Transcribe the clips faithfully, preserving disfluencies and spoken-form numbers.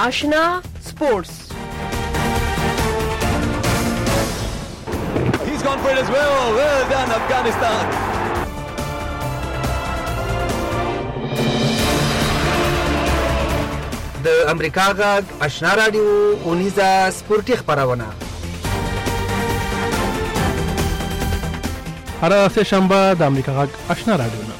Ashna Sports. He's gone for it as well. Well done, Afghanistan. د امریکا غږ آشنا رادیو اونیزه سپورتي خبرونه هر سه شنبه د امریکا غږ آشنا رادیو نه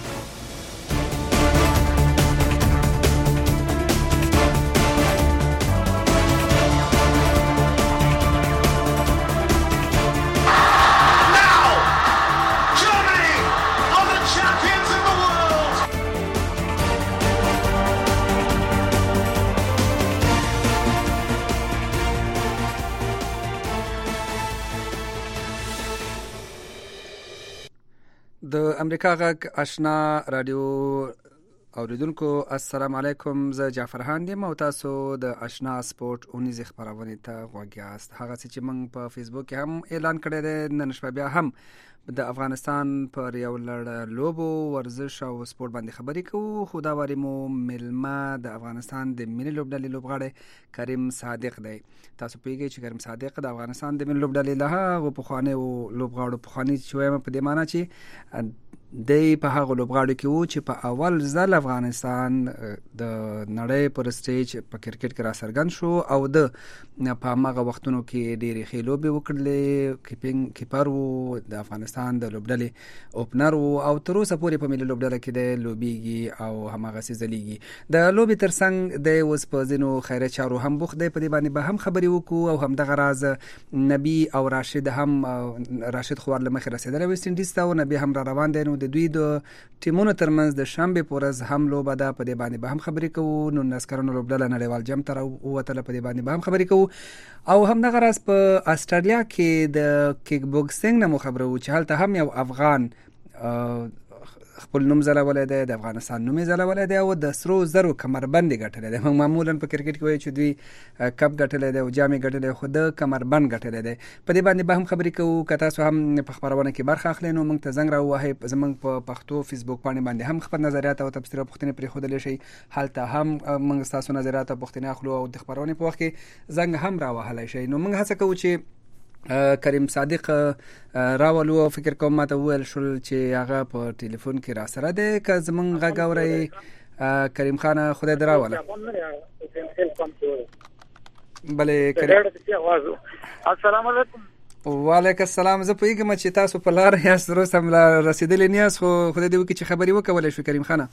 د امریکا غږ آشنا رادیو اوریدونکو السلام علیکم. زه جعفر هاند یم او تاسو د آشنا سپورت اونیزه خبرونه ته غوږ یاست. هغه چې موږ په فیسبوک کې هم اعلان کړی دی، نن شپه بیا هم د افغانستان پر یو لړ لوبو ورزش او سپورت باندې خبرې کوو. خو دا واري مو ملما د افغانستان د ملي لوبډلې لوبغاړی کریم صادق دی. تاسو پیږئ چې کریم صادق د افغانستان د ملي لوبډلې له هغو پخوانیو لوبغاړو پخواني چې وایم په دې معنی چې دی په هغه لوبغاړو کې وو چې په اول ځل افغانستان د نړۍ پر سټیج په کرکټ کې را څرګند شو او د په هغه وختونو کې ډېرې ښې لوبې وکړلې. کیپینګ کیپر وو د افغانستان د لوبډلې اوپنر وو او تر اوسه پورې په ملي لوبډله کې دی لوبیږي او هماغسې ځلیږي. د لوبې تر څنګ دی اوس په ځینو خیریه چارو هم بوخت دی. په دې باندې به هم خبرې وکړو او همدغه راز نبي او راشد هم راشد خوار له مخې رسېدلی ویسټ انډیز ته او نبي هم را روان دی. نو د دوی د ټیمونو ترمنځ د شنبې په ورځ هم لوبه ده، په دې باندې به هم خبرې کوو. نولس کلنه لوبډله نړیوال جام ته راووتله، په دې باندې به هم خبرې کوو. او همدغه راز په استرالیا کې د کیک بوکسینګ نه مو خبرو چې هلته هم یو افغان خپل نوم ځلولی دی، د افغانستان نوم یې ځلولی دی او د سرو زرو کمربند یې ګټلی دی. موږ معمولا په کرکټ کې وایو چې دوی کپ ګټلی دی او جام یې ګټلی، خو د کمربند ګټلی دی. په دې باندې به هم خبرې کوو. که تاسو هم په خبرونه کې برخه اخلئ نو موږ ته زنګ راووهئ. زموږ په پښتو فیسبوک پاڼې باندې هم خپل نظریات او تبصرې او پوښتنې پرېښودلی شئ. هلته هم موږ ستاسو نظریات او پوښتنې اخلو او د خبرونې په وخت کې زنګ هم راوهلی شئ. نو موږ هڅه کوو چې کریم صادق راولو او فکر کوم ماته وویل شول چې هغه په ټلیفون کې را سره دی. که زموږ غږ اورئ کریم خانه خدای دې راوله. بلې کریم السلام علیکم. وعلیکم السلام. زه پوهېږم چې تاسو په لار یاست، تر اوسه هم رسېدلي نه یاست، خو خدای دې وکړي چې خبرې وکولی شو کریم خانه.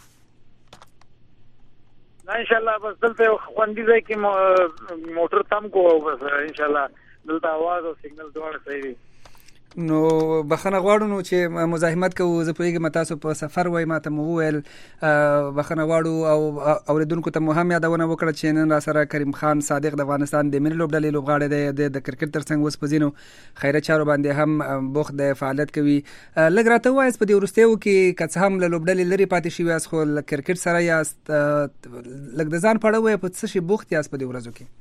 نه انشاءالله بس دلته یو خوندي ځای کې موټر تم کو بس انشاءالله دلته आवाज او سیګنل دواړه صحیح دي. نو بخنه غواړو نو چې مزاحمت کوو. زه پوهېږم تاسو په سفر وای، ماته مو وویل بخنه غواړو او اوریدونکو ته مو هم یادونه وکړه چې نن را سره کریم خان صادق د افغانستان د ملي لوبډلې لوبغاړی دی. د کرکټ تر څنګ اوس په ځینو خیریه چارو باندې هم بوخت دی، فعالیت کوي. لږ راته ووایاست په دې وروستیو کې که څه هم له لوبډلې لرې پاتې شوي یاست خو له کرکټ سره یاست، لږ د ځان په اړه ووایه په څه شي بوخت یاست په دې ورځو کې؟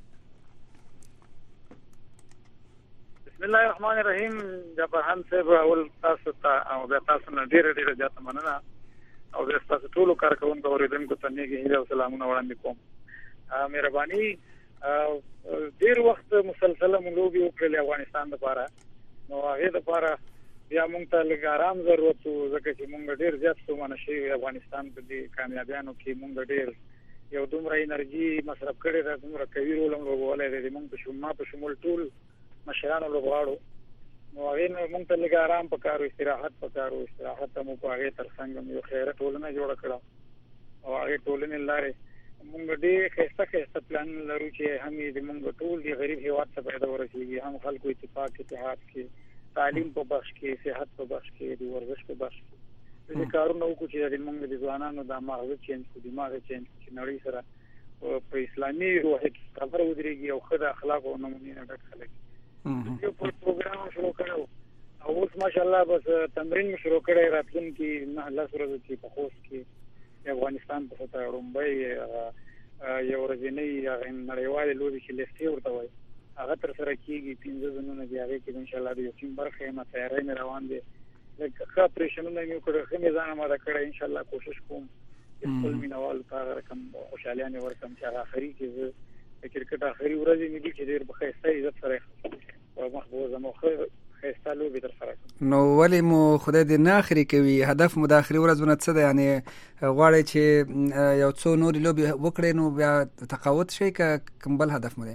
بسم الله الرحمن الرحیم. جبهان صاحب اول تاسو ته او بیا تاسو نه ډیره ډیره زیاته مننه او بیا تاسو ټولو کارکوونکو اوریدونکو ته نیک هیله او سلامونه وړاندې کوم. مهرباني ډیر وخت مسلسله مونږ لوبي وکړلې افغانستان لپاره، نو هغه لپاره بیا مونږ ته لږ آرام ضرورت و ځکه چې مونږ ډیر زیات ستومانه شوي افغانستان په دې کامیابیانو کې. مونږ ډیر یو دومره انرژي مصرف کړې ده، دومره کوي رول هم لوبولی دی. مونږ په شما په شمول ټول مشرانو لوبغاړو، نو هغې نه مونږ ته لږ آرام پکار و، استراحت پکار و. استراحت ته مو په هغې تر څنګ یو خیره ټولنه جوړه کړه او هغې ټولنې له لارې مونږ ډېر ښایسته ښایسته پلانونه لرو چې هم یې د مونږ ټول د غریب هېواد ته پیدا ورسېږي، هم خلکو اتفاق اتحاد کې، تعلیم په بخش کې، صحت په بخش کې، د ورزش په بخش کې دې کارونه وکړو چې د مونږ د ځوانانو د ماغزه چینج کړو، دماغ یې چینج کړو چې نړۍ سره په اسلامي روح کې خبره ودرېږي او ښه د اخلاقو او نمونې نه ډک خلک. یو پروګرام شروع کړو او اوس ماشاءالله بس تمرین مو شروع کړی. راتلونکي نه لس ورځو کې په خوست کې د افغانستان په خطه لومړی یو ورځنۍ نړیوالې لوبې چې لیستې ورته وایي هغه تر سره کېږي. پنځه ځلونه د هغې کې انشاءالله د یو ټیم برخه یم، تیاری مې روان دی. لږ ښه اپریشنونه مې وکړل، ښه مې ځان اماده کړی. انشاءالله کوشش کوم چې خپل مینوالو ته هغه رقم خوشحالیانې ورکړم چې هغه آخري کې زه کرکټ اخري ورځ مې دي چې ډېر په ښایسته عزت سره او محبوبه مو ښایسته لوبې در سره. نو ولې مو خدای دې نه اخري کوي؟ هدف مو د اخري ورځونه څه دی؟ یعنې غواړئ چې یو څو نورې لوبې وکړئ نو بیا تقاوت شئ که کوم بل هدف مو دی؟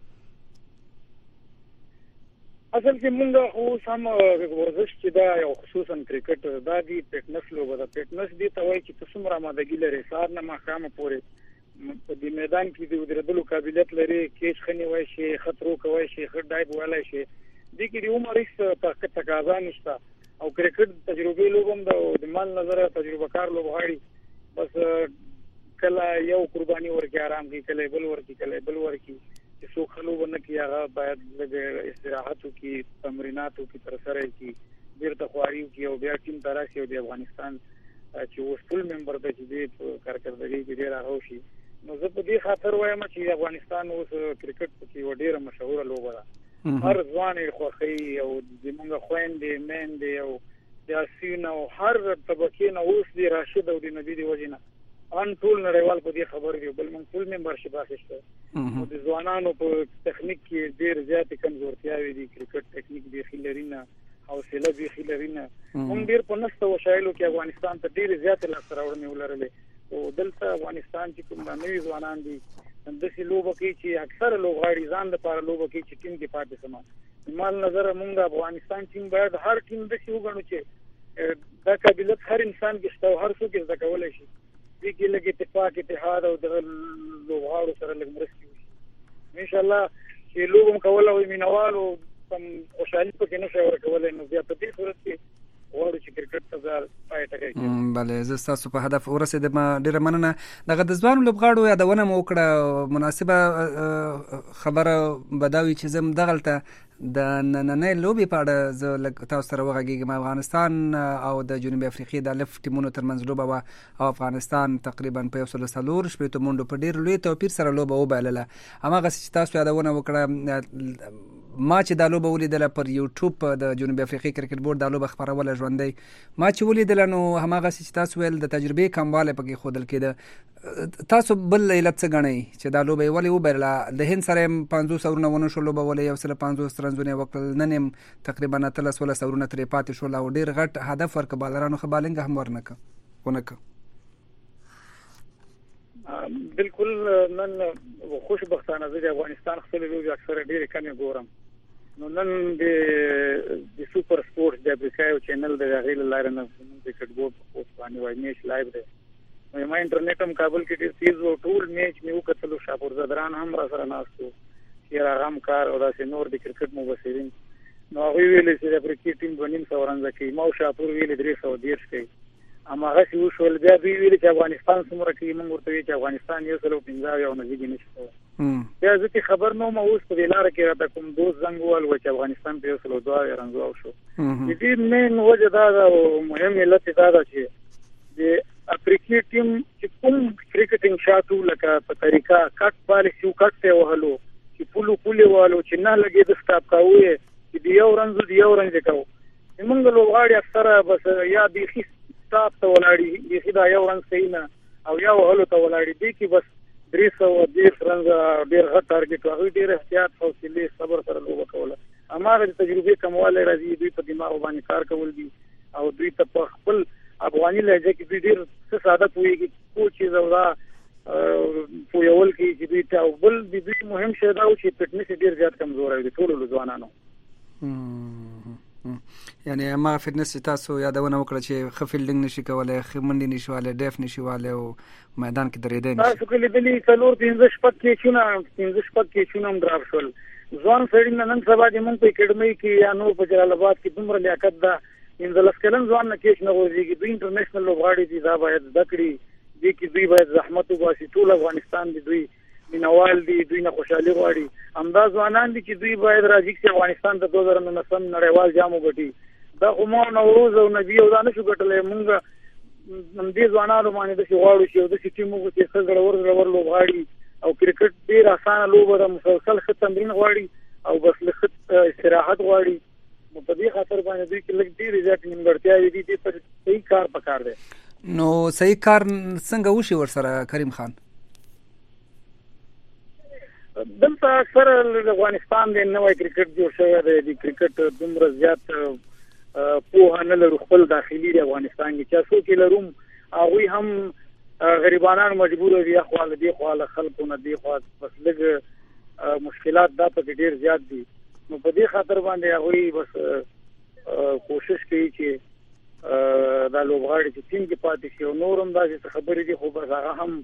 اصل کې مونږ اوس هم ورزش چې دا یو خصوصا کرکټ دا دی فټنس لوبه ده. فټنس دې ته وایي چې ته څومره آمادګي لرې، سهار نه ماښامه پورې په دې میدان کې د ودرېدلو قابلیت لري، کیچ ښه نیولی شي، ښه ترو کولی شي، ښه ډایب ویلی شي. دې کې د عمر هېڅ تقاضا نشته او کرکټ تجربې لوبه هم ده او د مال نظره تجربه کار لوبغاړي بس کله یو قرباني ورکړي آرام کړي، کله بل ورکړي، کله بل ورکړي. چې څوک ښه لوبه نه کړي هغه باید لږ استراحت وکړي، تمرینات وکړي، ترسره یې کړي، بېرته خواري وکړي او بیا ټیم ته راشي او د افغانستان چې اوس فل ممبر دی چې دې په کارکردګۍ کې ډېر هغه وشي. نو زه په دې خاطر وایم چې افغانستان اوس کرکټ پکې یوه ډېره مشهوره لوبه ده. هر ځوان یې خوښوي او زموږ خویندې میندې او سیاسیون او هر طبقې نه اوس د راشد او د نبي د وجې نه ان ټول نړیوال په دې خبر دی. بل موږ ټول ممبرشپ اخیسته او د ځوانانو په تخنیک کې ډېر زیاتې کمزورتیاوې دي. کرکټ تکنیک بیخي لري نه، حوصله بیخي لري نه. موږ ډېر په نسته وسایلو کې افغانستان ته ډېرې زیاتې لاسته راوړنې ولرلې او دلته افغانستان چې کوم نوي ځوانان دي همداسې لوبه کوي چې اکثره لوبغاړي ځان لپاره لوبه کوي چې ټیم کې پاتې سمه. مال نظره موږ افغانستان ټیم باید هر ټیم داسې وګڼو چې دا قابلیت هر انسان کې شته او هر څوک یې زده کولی شي. دې کې لږ اتفاق اتحاد او دغه لوبغاړو سره لږ مرستې وشي. انشاءالله چې لوبه هم کولی وي مینهوالو کم خوشحالي پکې نه شي ورکولی نو بیا په دې صورت کې غواړو چې کرکټ ته پای ټکی کړي. بله زه ستاسو په هدف ورسېدم، ډېره مننه. دغه د ځوانو لوبغاړو یادونه مو وکړه، مناسبه خبره به دا وي چې زه هم دغلته د نننۍ لوبې په اړه زه لږ تاسو سره وغږېږم. افغانستان او د جنوبي افریقې د الف ټیمونو ترمنځ لوبه وه او افغانستان تقریبا په یو سل څلور شپېتو منډو په ډېر لوی توپیر سره لوبه وبایلله. هماغسې چې تاسو یادونه وکړه، ما چې دا لوبه ولیدله پر یوټیوب د جنوبي افریقې کرکټ بورډ دا لوبه خپروله ژوندی، ما چې ولیدله نو هماغسې چې تاسو ویل د تجربې کموالی پکې ښودل کېده. تاسو بل علت څه ګڼئ چې دا لوبه یې ولې وبایلله؟ د هند سره یې پنځوس اورونه ونه شو لوبه ولې یو سل پنځوس رنزونه یې وکړل، نن یې تقریبا اتلس ولس اورونه ترې پاتې شول او ډېر غټ هدف ورکړه، بالرانو ښه بالنګ هم ورنکړه ونه کړه. بالکل نن خوشبختانه زه د افغانستان خپلې لوبې اکثره ډېرې کمې ګورم. نو نن د سوپر سپورټس د افریقا یو چینل د هغې له لارې نه زموږ کرکټ بورډ په پوسټ باندې وایي میچ لایو دی. نو ما انټرنیټ هم کابل کې ډېر تیز و، ټول میچ مې وکتلو. شاپور زدران هم را سره ناست و، شیر آغا هم کار او داسې نور د کرکټ مبصرین. نو هغوی ویلې چې د افریقې ټیم دوه نیم سوه رنزه کوي، ما او شاپور ویلې درې سوه دېرش کوي. هماغسې وشول. بیا دوی ویلې چې افغانستان څومره کوي، موږ ورته ویل چې افغانستان یو سل او پنځه اویا او نزدیکې نشي کولی. بیا زه چې خبر نه وم، اوس په دې لاره کې راته کوم دوست زنګ ووهل چې افغانستان په یو سل او دوه اویا رنزو شو. د دې مین وجه دا ده او مهم علت یې دا ده چې د افریقې ټیم چې کوم کرکټینګ شاټ و لکه په طریقه کټ پالیسي و، کټ ته یې وهلو چې پولو پولې وهلو چې نه لګېده سټاپ کوو یې چې د یو رنزو د یو رنز یې کوو. زمونږ لوبغاړي اکثره بس یا بیخي سټاپ ته ولاړي، بیخي دا یو رنز کوي نه او یا وهلو ته ولاړي. دې کې بس درې سوه دېرش رنزه ډېر غټ ټارګېټ و. هغوی ډېر احتیاط، حوصلې، صبر سره لوبه کوله. هماغه د تجربې کموالی راځي، دوی په دماغ باندې کار کول دي او دوی ته په خپل افغاني لهجه کې دوی ډېر څه ساده پوهېږي، کوچ یې زودا پوهول کوي چې دوی ته. او بل د دوی مهم شی دا و چې فټنس یې ډېر زیات کمزوری دی ټولو ځوانانو. یعنې هماغه فټنس چې تاسو یادونه وکړه چې ښه فیلډینګ نشي کولی، ښه منډې نشي وهلی، ډیف نشي وهلی او میدان کې درېدی نشي. تاسو که لیدلي څلور پنځه شپږ کیچونه پنځه شپږ کیچونه هم ډراپ شول. ځوان سړي نه نن سبا د موږ په اکیډمۍ کې یا نور په جلال آباد کې دومره لیاقت ده، پنځلس کلن ځوان نه کیچ نه غورځېږي. دوی انټرنیشنل لوبغاړي دي، دا باید زده کړي. دې کې دوی باید زحمت وباسي. ټول افغانستان دی دوی مینوال دي، دوی نه خوشحالي غواړي. همدا ځوانان دي چې دوی باید راځي چې افغانستان ته دوه زره نولسم نړیوال جام وګټي. دا خو ما نوروز او نبي او دا نشو ګټلی. موږ همدې ځوانانو باندې داسې غواړو چې یو داسې ټیم وکړو چې ښه زړور زړور لوبغاړي. او کرکټ ډېر اسانه لوبه ده، مسلسل ښه تمرین غواړي او بس لږ ښه استراحت غواړي. نو په دې خاطر باندې دوی کې لږ ډېرې زیاتې نیمګړتیاوې دي. دې پر صحیح کار پکار دی. نو صحیح کار څنګه وشي ورسره کریم خان؟ دلته اکثر د افغانستان د نوې کرکټ جوړ شوی دی د کرکټ دومره زیات په نه لرو خپل داخلي د افغانستان کې چې څوک لروم هغه هم غریبانان مجبور دي خپل دي خپل خلکو نه دي خو بس لږ مشکلات دا په ډیر زیات دي نو په دې خاطر باندې هغه بس کوشش کوي چې دا لوبغاړي چې ټیم کې پاتې شي او نورم دا چې خبرې دي خو بس هغه هم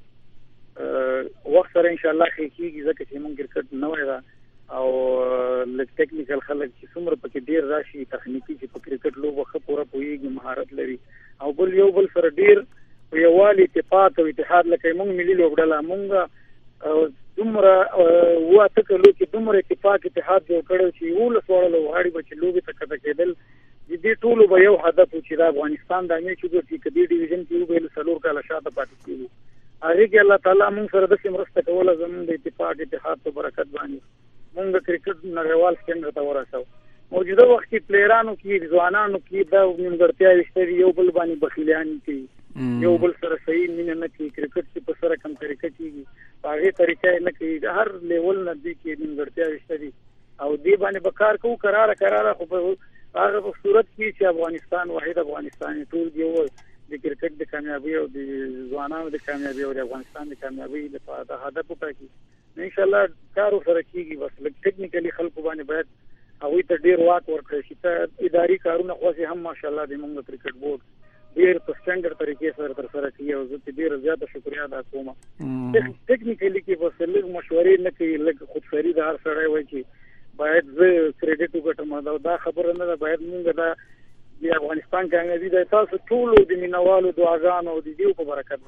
وخت سره ان شاء الله کېږي ځکه چې موږ کرکټ نه وای او لږ ټیکنیکل خلک چې څومره پکې ډیر راشي تخنیکی چې په کرکټ لوبه خو پوره پوهیږي مهارت لري او بل یو بل سره ډیر یووالي اتفاق او اتحاد لکه موږ ملي لوبډله موږ دومره واته کلو کې دومره اتفاق اتحاد جوړ کړو چې یو له سوال لوغاړي بچ لوبي تک تک کېدل دې ټولو به یو هدف چې د افغانستان د امیر چې د کډي ډیویژن کې یو بل سلور کاله شاته پاتې کیږي هغه کې الله تعالی موږ سره د مرسته کوله زموږ د اتفاق اتحاد په برکت باندې موږ د کرکټ نړیوال سټینډرډ ته ورساو موجوده وخت کې پلیرانو کې ځوانانو کې د نیمګړتیا وشتري یو بل باندې بخیلان کې یو بل سره صحیح مینه نه کې کرکټ چې په سره کم طریقې کېږي هغه طریقې نه کې هر لیول نه دي کې نیمګړتیا وشتري او دې باندې بکار کو قرار قرار خو هغه په صورت کې چې افغانستان واحد افغانستان ټول دی د کرکټ د کامیابی او د ځوانانو د کامیابی او د افغانستان د کامیابی لپاره د هدف وټاکي ان شاء الله کار سره کیږي بس لږ ټیکنیکلی خلکو باندې باید هغه ته ډیر واک ورکړي چې ته اداري کارونه خو هم ماشاءالله د موږ کرکټ بورډ ډیر په سټانډرډ طریقې سره تر سره کوي او زه ډیر زیاته شکریا ادا کوم ټیکنیکلی کې بس لږ مشورې نه کوي لږ خودسری د هر سره وایي چې باید زه کریډټ وګټم دا خبره نه ده باید موږ دا د افغانستان کامیابی د تاسو ټول د مینوالو دعاګانو او د دې په برکت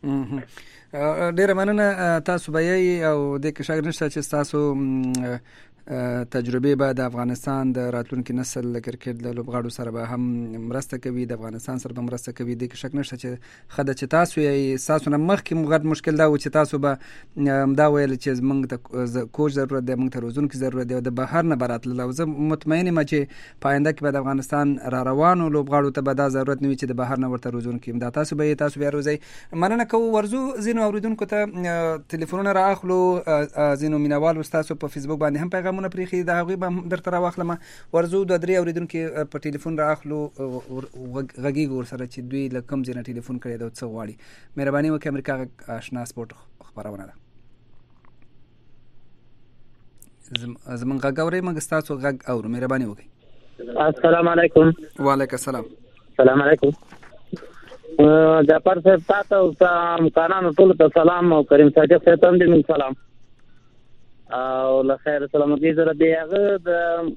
باندې ډیر مننه تاسو به یې او د کې شاګرد نشته چې تاسو تجربه به د افغانستان د راتلونکي نسل د کرکټ د لوبغاړو سره به هم مرسته کوي د افغانستان سره به مرسته کوي د کې شک نشته چې خدای چې تاسو یې تاسو نه مخکې مغد مشکل دا و چې تاسو به دا ویل چې موږ ته کوچ ضرورت دی موږ ته روزونکي ضرورت دی د بهر نه براتله او زه مطمئن یم چې پاینده کې به د افغانستان را روانو لوبغاړو ته به دا ضرورت نه وي چې د بهر نه ورته روزونکي دا تاسو به تاسو بیا روزي مننه کوو ورزو زینو اوریدونکو ته ټلیفونونه رااخلو زینو مینوال تاسو په فیسبوک باندې هم پیغام مونه پریخي دا غوي به درته راوخلم ورزو د درې اوریدونکو په ټلیفون رااخلو غږی ور سره چې دوی لکم ځنه ټلیفون کړی دا څه غواړي مهرباني وکړئ امریکا آشنا سپورت خبرونه ده زمون غږ اورئ موږ تاسو غږ اورو مهرباني وکړئ السلام علیکم وعلیکم السلام السلام علیکم جعفر صاحب تاسو او قانون ټول ته سلام او کریم صاحب ته هم دې سلام او له خیر سلامتی سره دی هغه د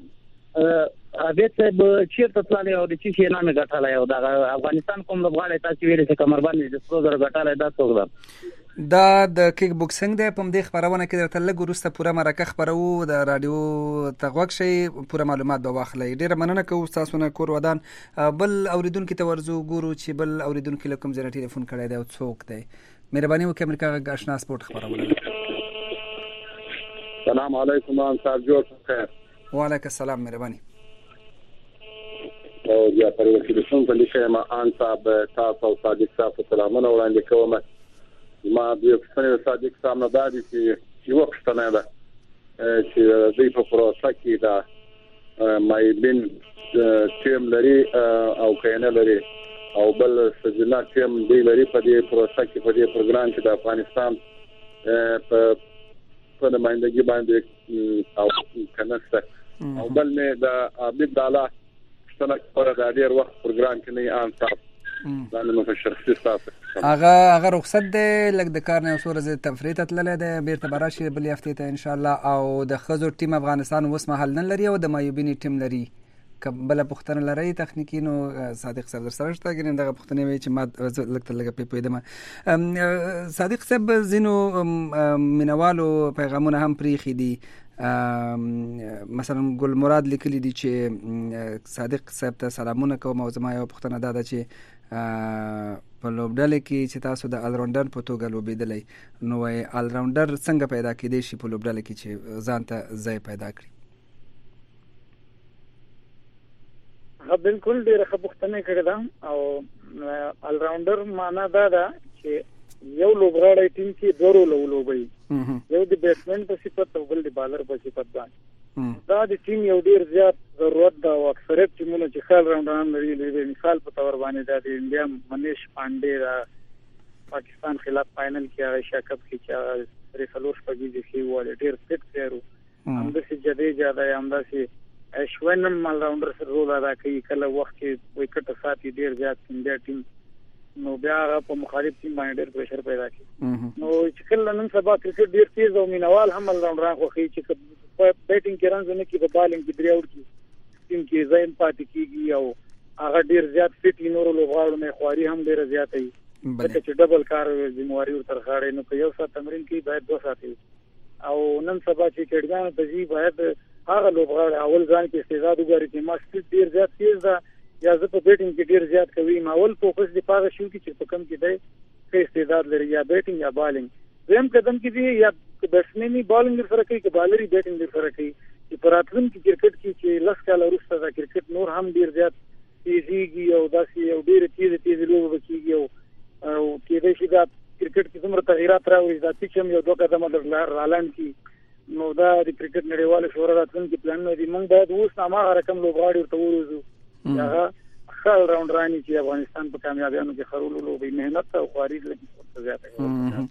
ابيت به چیرته تللی او د چی شي نامه غټلای او د افغانستان کوم لوبغاړي تاسو ویل چې کمر باندې د څو زره غټلای دا څوک ده دا د کیک بوکسینګ د پم د خبرونه کې درته لګ ورسته پوره مرکه خبرو د رادیو تغوک شي پوره معلومات به واخلې ډیره مننه کوم تاسو نه کور ودان بل اوریدونکو ته ورزو ګورو چې بل اوریدونکو لکم زره ټلیفون کړی دی او څوک دی مهرباني وکړئ امریکا آشنا سپورت خبرونه السلام علیکم صاحب جوړ خیر وعلیکم السلام مهرباني او یا پر وکیلشون په لشه ما ان صاحب تاسو او صادق صاحب سلامونه وړاندې کوم ما د یو صادق صاحب نه دادی چې یو پښتنه ده چې دوی په پروسه کې دا مای بین ټیم لري او کینه لري او بل سجنا ټیم دی لري په دې پروسه کې په دې پروګرام کې د افغانستان په په نمائندګي باندې او کنه او بل نه د عبد الله څنګه پر د ډیر وخت پروګرام کې نه ان صاحب دا نو په شخصي تاسو هغه هغه رخصت دی لکه د کار نه اوسره ز تفریط تللی دی بیرته براشي بل هفته ته ان شاء الله او د خزو ټیم افغانستان اوس محل نه لري او د مایوبینی ټیم لري بل پختنه لري تخنیکی نو صادق صاحب سره شته ګرین دغه پختنه وی چې ما لکه لګه په پېدم صادق صاحب زینو مینوالو پیغامونه هم پریخي دي مثلا ګل مراد لیکلی دي چې صادق صاحب ته سلامونه کوم او زما یو پختنه ده چې په لوبډله کې چې تاسو د الراوندر په توګه لوبېدلې نو الراوندر څنګه پیدا کېدې شي په لوبډله کې چې ځان ته ځای پیدا کړي ها بالکل ډیره ښه پوښتنه کړې ده او الراوندر معنا دا ده چې یو لوبغاړی ټیم کې دوه رول ولوبي یو د بیټسمن په صفت او بل د بالر په صفت باندې دا د ټیم یو ډیر زیات ضرورت دا او اکثریت ټیمونه چې خال راوندان لري لري مثال په تور باندې دا د انډیا منیش پانډے دا پاکستان خلاف فائنل کې هغه شاکب کې چې ریفلوش پګیږي چې وله ډیر فټ پلیئر هم د سي جديجا دا هم د سي اشوینم مال راوندر سره رول ادا کوي کله وخت کې وکټ ساتي ډیر زیات انډیا ټیم نو بیا په مخالف ټیم باندې ډیر پریشر پیدا کوي نو چې کله نن سبا کرکټ ډیر تیز او مینوال هم راوند راغو چې په بیټینګ کې رنز نه کې په بالینګ کې درې اوټ کې ټیم کې زایم پاتې کیږي او هغه ډیر زیات فټ نور لوبغاړو نه خواري هم ډیر زیات وي چې ډبل کار ذمہواری ورته غاړي نو په یو سات تمرین کې باید دوه ساتي او نن سبا چې کډګان ته جی باید هغه لوبغاړي اول ځان کې استعداد وګوري چې ما سپیډ ډیر زیات تیز ده یا زه په بیټینګ کې ډیر زیات کوي ما اول فوکس دی پاره شو چې په کم کې دی چې استعداد لري یا بیټینګ یا بالینګ زم قدم کې دی یا بیټسمنی بالینګ سره کوي چې بالری بیټینګ سره کوي چې پراتلم کې کرکټ کې چې لس کال وروسته دا کرکټ نور هم ډیر زیات تیزیږي او داسې یو ډیر تیز تیز لوب کیږي او او کې د شي دا کرکټ کې څومره تغیرات راوړي دا چې هم یو دوه قدمه در رالان کې نو دا د کرکټ نړیواله شورا راتلونکي پلان دی موږ باید اوس هغه رقم لوبغاړي ورته ورزو هغه خل راوند رانی چې افغانستان په کامیابیانو کې خرولو لوبي مهنت او خواري لږ زیاته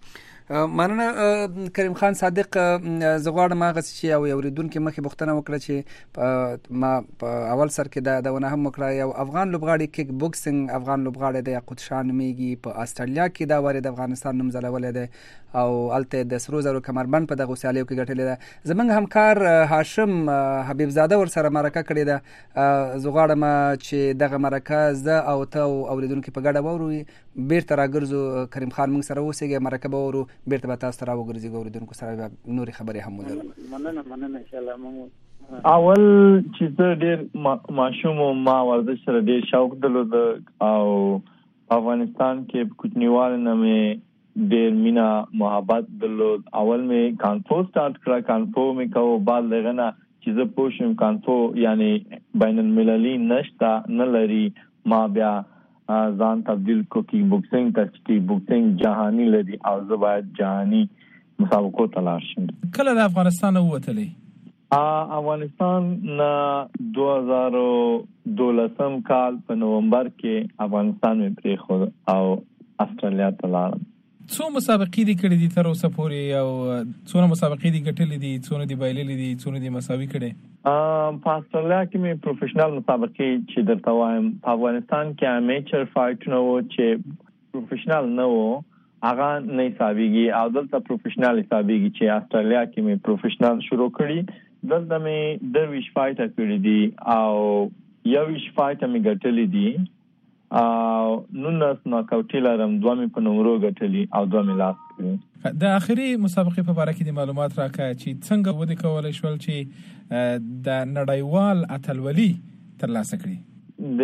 مننه کریم خان صادق زغواړم هغه چې یو اوریدونکو مخې بوختنه وکړه چې ما په اول سر کې دا دونه هم وکړه یو افغان لوبغاړي کیک بوکسینګ افغان لوبغاړي د یاقوت شاه نومیږي په استرالیا کې دا وارد افغانستان نوم ځلولې ده او الته د سرو زرو کمربند په دغه سیالیو کې ګټلې ده زمونږ همکار هاشم حبیب زاده ور سره مرکه کړې ده زغواړم چې دغه مرکه زه او ته اوریدونکو په ګډه وورو بیرته راګرځو کریم خان موږ سره اوسېږي مرکه به ورو بیرته به تاسو را وګرځي ګوردونکو سره نوري خبرې هم ولرو مننه مننه ان شاء الله موږ اول چې زه ډېر ماشوم ما ورزش سره ډېر شوق درلود او افغانستان کې کوچنیوال نه مې ډېر مینا محبت درلود اول مې کانفو سٹارټ کړه کانفو مې کوو بعد لغنه چې زه پوښم کانفو یعنی بین المللي نشتا نه لري ما بیا ځان تبدیل کو کی بوکسینګ ته چې بوکسینګ جهانی لري او زه باید جهانی مسابقو ته لاړ شم کله د افغانستان ووتلې افغانستان نه دوه هزار دولسم کال په نومبر کې افغانستان مې پریښود او استرالیا ته لاړم څو مسابقې دي کړې دي تر اوسه پورې او څونه مسابقې دي ګټلې دي څونه دي بایللې دي څونه دي مساوي کړې په استرالیا کې مې پروفیشنل مسابقې چې درته وایم په افغانستان کې امیچر فایټ نه و چې پروفیشنل نه و هغه نه حسابيږي او دلته پروفیشنل حسابيږي چې استرالیا کې مې پروفیشنل شروع کړی دلته مې درویش فایټ کړی دي او یویش فایټ مې ګټلې دي او نونس ناکاوټی لرم دوه مې په نمرو ګټلې او دوه مې لاس کړې د اخري مسابقې په اړه کې د معلومات راکړه چې څنګه ودی کولای شول چې د نړیوال اتلولي ترلاسه کړي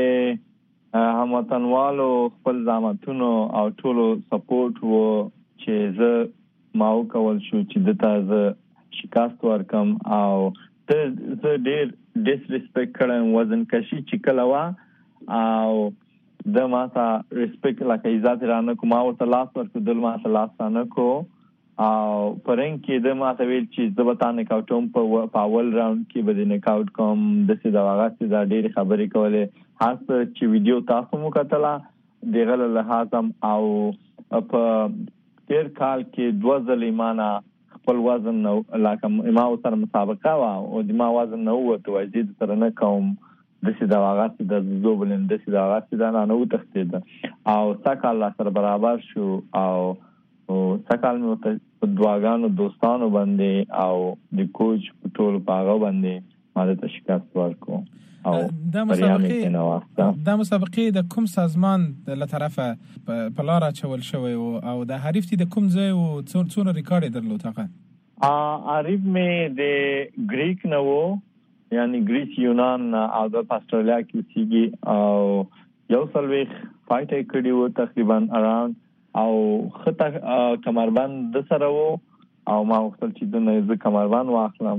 د هموطنوالو خپل زحمتونو او ټولو سپورټ وو چې زه ماو کول شو چې دته زه شکست ورکم او ته زه ډېر ډیس ریسپیکټ کړم وزن کشي چې کله وا او د ماته ریسپیکټ لکه عزت رانه کوم او ته لاس ورکو دل ماته لاس رانه کو او پرنګ کې د ماته ویل چې زبطانه کاوټوم په اول راوند کې به نه کاوټ کوم د څه د واغې د ډېر خبرې کولې هڅه چې ویډیو تاسو مو کتله دغه له لحاظم او په تیر کال کې دوه ځلیمانه خپل وزن نو لکه ما سره مسابقه وا او د ما وزن نو وته وزید سره نه کوم د سې دا واغې د زوبلن د سې دا واغې دا نه وتښتید او سکهال سره برابر شو او سکهال مې په دواګانو دوستانو باندې او د کوچ په ټول پاغه باندې ماده تشکست ورکو او د مسابقې د مسابقې د کوم سازمان له طرفه په لار چول شوی او د حریف د کوم ځای او څونه ریکارډ درلود هغه عارف مې د گریک نه وو یعنی گریس یونان او د استرالیا کې سیږي او یو سلويخ فایټ کړی وو تقریبا اراوند او خطه کمربند د سره وو او ما وختل چې د نه کمربند واخلم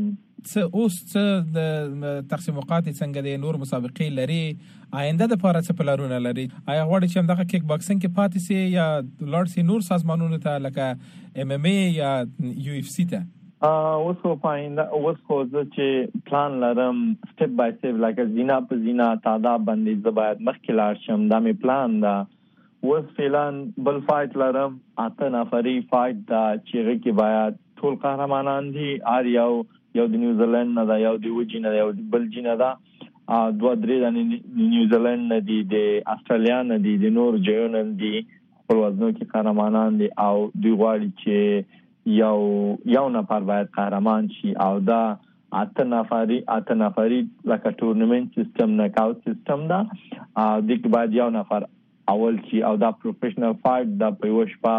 څه اوس څه د تقسیمات څنګه د نور مسابقې لري آینده د پاره څه پلانونه لري آیا غواړي چې همدغه کیک باکسینګ کې پاتې سي یا لاړ سي نور سازمانونو ته لکه ام ام ای یا یو اف سی ته اوس خو پاینده اوس خو چې پلان لرم سټپ بای سټپ لکه زینا په زینا تعداد باندې زه باید مخکې لاړ شم دا مې پلان ده اوس فعلا بل فایټ لرم اته نفري فایټ دا چې هغه کې باید ټول قهرمانان دي هر یو یو د نیوزیلند نه دا یو د وجې نه یو بل جې نه دا دوه درې د نیوزیلند نه دي د استرالیا نه دي د نور ځایونو نه دي خپل وزنو کې قهرمانان دي او دوی غواړي چې یو یو نفر باید قهرمان شي او دا اته نفري اته نفري لکه ټورنمنت سیستم نه کاوت سیستم دا او د باید یو نفر اول شي او دا پروفیشنل فایټ دا په وشپا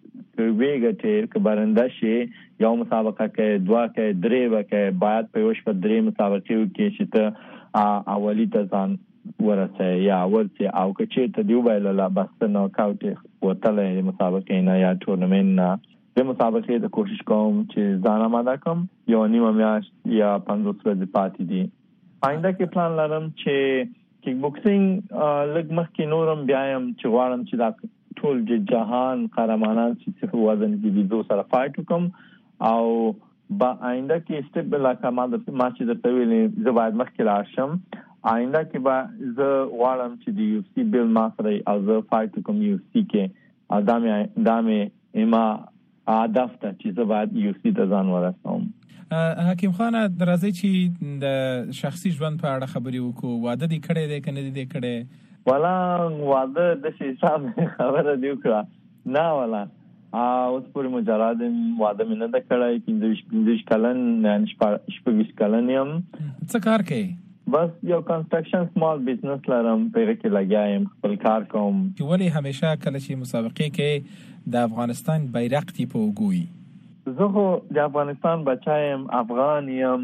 کویګه چې برنده شي یو مسابقه کې دوا کې درې وکه باید په وشپا درې مسابقې کې چې ته اولی ته ځان ورسه یا ورته او چې ته دی ویل لا بس نو کاوت وتلې مسابقې نه یا ټورنمنت نه د مسابقې د کوشش کوم چې ځان آماده کوم یو نیمه میاشت یا پنځوس ورځې پاتې دي آینده کې پلان لرم چې کیک بوکسینګ لږ مخکې نورم بیایم چې غواړم چې دا ټول د جهان قهرمانان چې څه وزن کې دي زه سره فایټ وکم او با آینده کې سټپ لکه ما د ما چې د تویلې زه باید مخکې لاړ شم آینده کې به زه غواړم چې د یو سی بیل ما سره او زه فایټ وکم یو سی کې او دا مې دا مې اما هدف ته چې زه باید یو سی ته ځان ورسوم حکیم خان درځي چې د شخصي ژوند په اړه خبرې وکړو واده دې کړی دی کنه دې کړی ولا واده د حساب خبره دی وکړه نه ولا اوس پورې مجرد واده مې نه د کړای پنځه پنځه کلن نه شپږ کلن یم څه کار کوي بس یو کنستراکشن سمال بزنس لرم په هغه کې لګایم خپل کار کوم چې ولی همیشه کله چې مسابقې کې د افغانستان بیرغ تی په وګوي زه خو د افغانستان بچایم افغان یم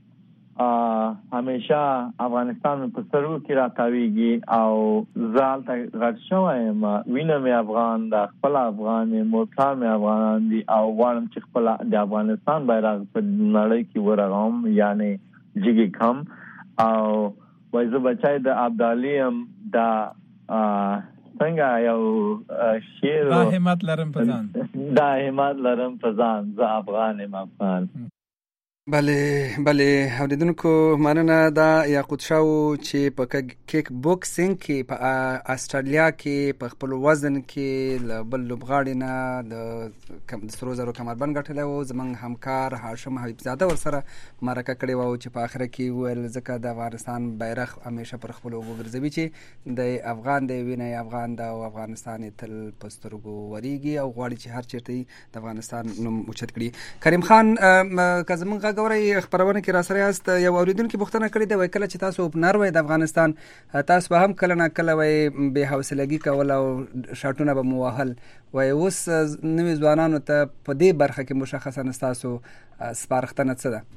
همیشه افغانستان په سرو کې راکاویږي او زال ته غټ شوم وینه مې افغان د خپل افغان موټر مې افغان دي او وانم چې خپل د افغانستان بیرغ په نړۍ کې ورغوم یعنی جګی کم او وایزه بچای د عبدالیم دا څنګه یو شیر دا همت لرم پزان دا همت لرم پزان زه افغان یم افغان بله بله اوریدونکو مننه دا یاقوت شاو چې په کیک بوکسینګ کې په استرالیا کې په خپل وزن کې بل لوبغاړي نه د سرو زرو کمربند ګټلی و زمونږ همکار هاشم حبیب زاده ورسره مرکه کړې وه چې په آخره کې وویل ځکه د افغانستان بیرغ همیشه پر خپلو اوږو ګرځوي چې د افغان دی وینه یې افغان ده او افغانستان یې تل په سترګو ورېږي او غواړي چې هر چېرته د افغانستان نوم اوچت کړي. کریم خان که زمونږ غوړی خبرونه کې را سره یاست یو اوریدونکو پوښتنه کړې ده وای کله چې تاسو اوپنر وای د افغانستان تاسو به هم کله نه کله وای به حوصلګي کول او شاټونه به مو وهل وای اوس نوې ځوانانو ته په دې برخه کې مشخصا تاسو سپارښتنه څه ده؟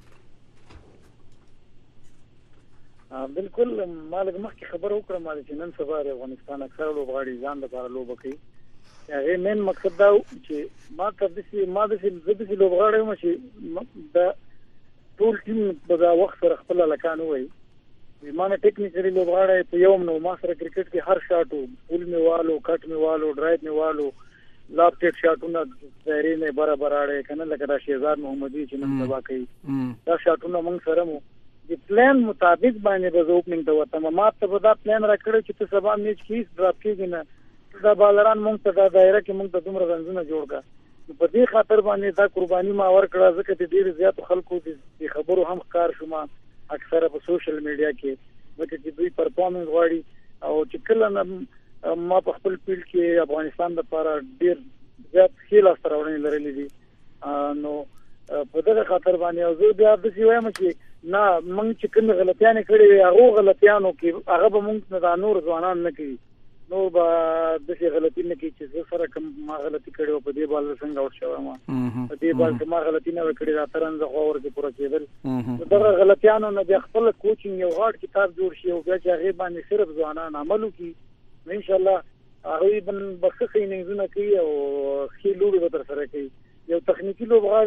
بالکل مالک مخکې خبر وکړم چې نن سبا د افغانستان اکثر لوبغاړي ځان لپاره لوبه کوي هغه مین مقصد دا چې ما ته د سي ما د سي د سي لوبغاړي مو چې د ټول ټیم په وخت سره خپل لکانو وي مانه ټیکنیکلی لوبغاړي په یوم نو ما سره کرکټ کې هر شاټو پول میوالو کټ میوالو ډرایو میوالو لاپ ټیک شاټونه ځای نه برابر اړه کنه لکه دا شهزاد محمدي چې نن سبا کوي دا شاټونه موږ سره مو د پلان مطابق باندې د اوپننګ ته وته ما ته دا پلان راکړی چې ته سبا میچ کې ډراپ کېږي نه دا بالران مونږ ته دا دایره کې مونږ ته دومره رنځونه جوړ کا په دې خاطر باندې دا قرباني ما ورکړه ځکه چې ډېر زیات خلکو د خبرو هم ښکار شوم اکثره په سوشل میډیا کې ځکه چې دوی پرفارمنس غواړي او چې کله ما په خپل فیلډ کې افغانستان لپاره ډېر زیات ښه لاس راوړنې لرلې دي نو په دغه خاطر باندې او زه بیا د سی وایم چې نه مونږ چې کوم غلطیاں کړې هغه غلطیانو کې هغه به مونږ نه نور ځوانان نه کوي نو با د څه غلطی نه کی چې سره کوم ما غلطی کړو په دې بال څنګه اور شو ما په دې بال کې ما غلطی نه وکړې را ترنځ خو ورته پوره کېدل دا غلطیانو نه د خپل کوچینګ یو غاړ کتاب جوړ شي او بیا چې هغه باندې صرف ځوانان عملو کی ان شاء الله هغه بن بخښې نه زونه کوي او خې لوړ به تر سره کوي یو تخنیکی لوبغاړی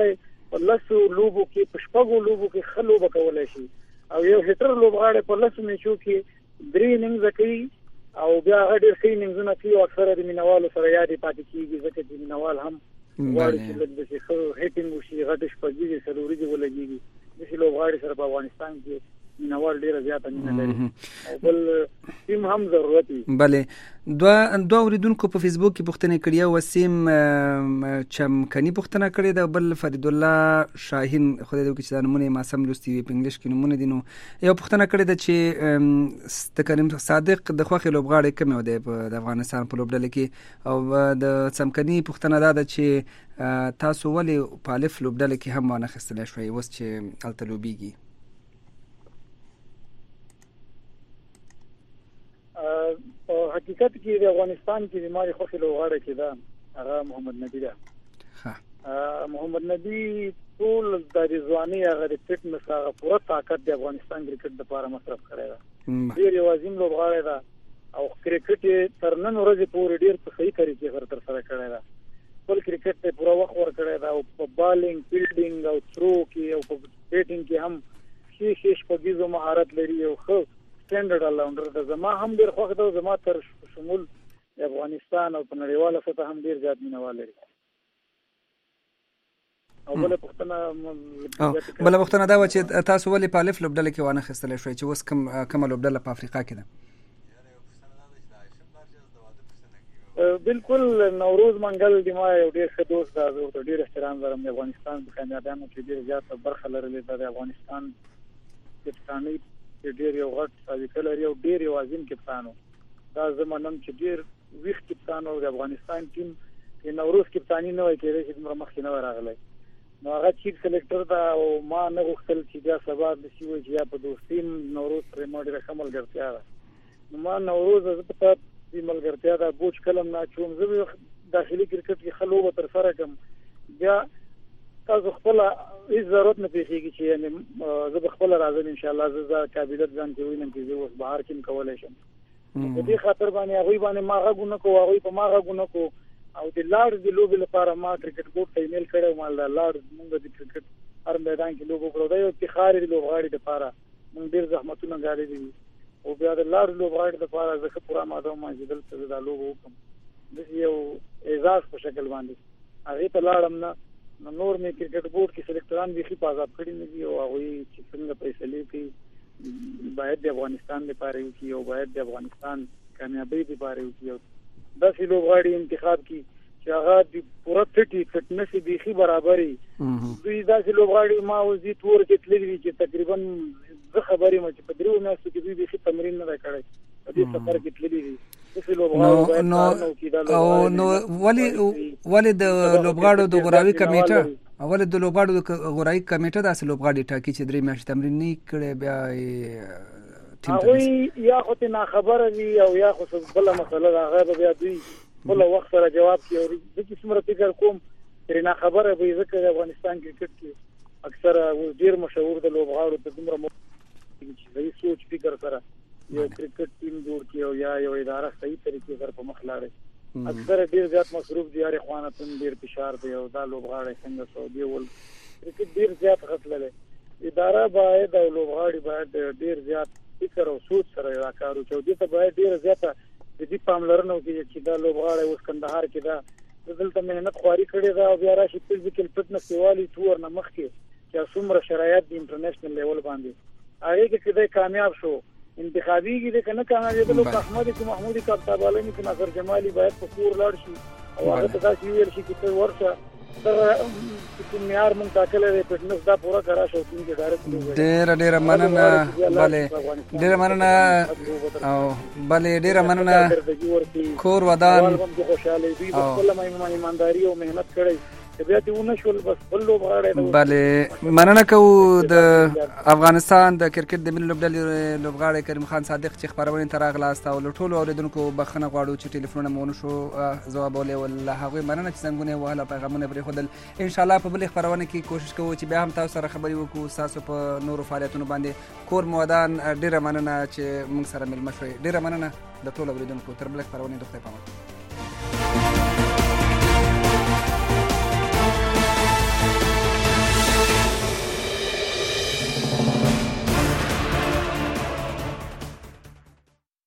په لاسو لوبو کې په شپږو لوبو کې خلو بکولای شي او یو هټر لوبغاړي په لاسو میچو کې درې اننګز کوي او بیا غډیر ښه اننګزونه کوي او اکثره د مینوالو سره یادې پاتې کیږي ځکه چې مینوال هم غواړي چې لږ د ښه هیټینګ وشي غټ شپږیږي څلوريږي ولګيږي د لوبغاړي سره په افغانستان کې مینوال ډیره زیاته مینه لري او بل ټیم هم ضرورت دی. بله دوه دوه اوریدونکو په فیسبوک کې پوښتنه کړې او وسیم چمکني پوښتنه کړې ده بل فرید الله شاهین خو دې چې د نمونه ما سم لوستي په انګلیش کې نمونه دي نو یو پوښتنه کړې ده چې د کریم صادق د خوخي لوبغاړي کوم دی په افغانستان په لوبډله کې او د چمکني پوښتنه ده چې تاسو ولې په الف لوبډله کې هم ونه خستل شوي وس چې التلوبيږي. په حقیقت کې د افغانستان کې د ماري خوخي لوبغاړي کې دا هغه محمد نبی ده. ها محمد نبی ټول د ځواني هغه د فټنس هغه پوره طاقت د افغانستان کرکټ لپاره مصرف کړی دا. ډیر وازیم لوبغاړي دا او کرکټ تر نن ورځې پورې ډیر په صحیح طریقې سره تر سره کړی دا. ټول کرکټ ته پوره وخت ورکړی دا او په بالینګ فیلډینګ او ثرو کې او په بیټینګ کې هم شي شي شپږیزو مهارت لري او خو سټانډرډ الاونډر د زما هم ډیر خوښ ده زما تر شمول د افغانستان او په نړیواله سطح هم ډیر زیات مینوال لري. او بل پښتنه بل پښتنه دا و چې تاسو ولې په الف لوبډله کې وانه خستلې شوي چې اوس کوم کوم لوبډله په افریقا کې ده. بالکل نوروز منګل د ما یو ډیر ښه دوست ده او ډیر احترام لرم د افغانستان په کامیابیانو کې ډیر زیات برخه لرلې ده. د افغانستان کپتاني ډیر یو غټ سابقه لري او ډیر یو عظیم کپتانو دا زمونږ چې ډیر ویښ کپتانو د افغانستان ټیم کې نوروز کپتانی نه وای کېږي چې موږ مخکې نه راغلی نو هغه چیف سلیکټر دا او ما نه غوښتل چې بیا سبا د شي وي چې په دوستي نوروز سره ما ډیره شامل ګرځیا نو ما نوروز زه په دې ملګرتیا دا بوج کلم نه چوم زه داخلي کرکټ کې خلو به تر سره کوم بیا تاسو خپل هیڅ ضرورت نه پیږي چې یعنی زه خپل راځم ان شاء الله زه قابلیت ځان کې وینم چې زه اوس بهر کې کولای شم په دې خاطر باندې هغه باندې ما غوونه کو هغه په ما غوونه کو او د لاړ د لوبي لپاره ما کرکټ بورډ ته ایمیل کړو مال د لاړ موږ د کرکټ هر میدان کې لوبو کړو دا یو افتخار دی لوبغاړي لپاره موږ ډیر زحمتونه غاړي دي او بیا د لاړ لوبغاړي لپاره زه پورا ماده ما چې دلته د لوبو کوم د یو اعزاز په شکل باندې هغه ته لاړم نه نور مې کرکټ بورډ کې سلیکټران به خي پازاب کړی نه دي او هغه چې څنګه فیصله کوي باید د افغانستان لپاره یو کې او باید د افغانستان کامیابی لپاره یو کې دا چې لوبغاړي انتخاب کی چې هغه د پوره فټي فټنس به خي برابرۍ دوی دا چې لوبغاړي ما وزي تور کې تللی چې تقریبا زه خبرې مې چې په درو میاشتو کې دوی به خي تمرین نه کړی په دې سفر کې تللی دي نو نو او نو ولی ولی د لوبغاړو د غوراوي کمیټه اول د لوبغاړو د غوراوي کمیټه د اصل لوبغاړي ټاکي چې درې میاشتې تمرین نه کړي بیا هغه یا خو ته نه خبره وي او یا خو بل مسله هغه بیا دوی بل وخت سره جواب کوي او د کیسمره فکر کوم تر نه خبره به ذکر افغانستان کرکټ کې اکثر ډیر مشهور د لوبغاړو د دومره چې صحیح سوچ فکر سره یو کرکټ ټیم جوړ کیو یا یو اداره صحیح طریقې سره په مخ لاړي اکثر ډیر زیات مصروف دي یاري خوانتون ډیر فشار دی او دا لوبغاړي څنګه سعودي ول کرکټ ډیر زیات غفلت اداره باید او لوبغاړي باید ډیر زیات فکر او سوچ سره راکارو چې دې ته باید ډیر زیات د دې پاملرنه وکړي چې دا لوبغاړي اوس کندهار کې دا دلته مهنت خواري کړې ده او بیا راشي فزیکل فټنس دیوالي تور نه مخ کې چې څومره شرایط د انټرنیشنل لیول باندې هغه کې کله کامیاب شو انتخابي کې کنه کامیابی د لوک احمد کی محمودی کا طالبانی کی ناصر جمالی باید په کور لاړ شي او هغه ته دا چې ویل شي چې ورشه تر چې معیار مونږ ټاکلې په فټنس دا پورا کرا شو چې ډایرکټ ډیر ډیر مننه bale ډیر مننه او bale ډیر مننه کور ودان خوشاله دي خپل مې ایمانداري او مهنت کړې بیا ته ونه شول بس بل لوبغاړي bale مننه کوو د افغانستان د کرکټ د ملي لوبډلې لوبغاړي کریم خان صادق چې خبرونه تر اغلاست او ټول اوریدونکو بخښنه غواړو چې ټلیفون مونږ شو جواب ولې ول هغه مننه چې څنګه وهله پیغامونه پرې خدل ان شاء الله په بل خبرونه کې کوشش کوو چې بیا هم تاسو سره خبري وکړو تاسو په نورو فعالیتونو باندې کور مودان ډیره مننه چې موږ سره مل مشوي ډیره مننه د ټول اوریدونکو تر بل خبرونه دوه پامه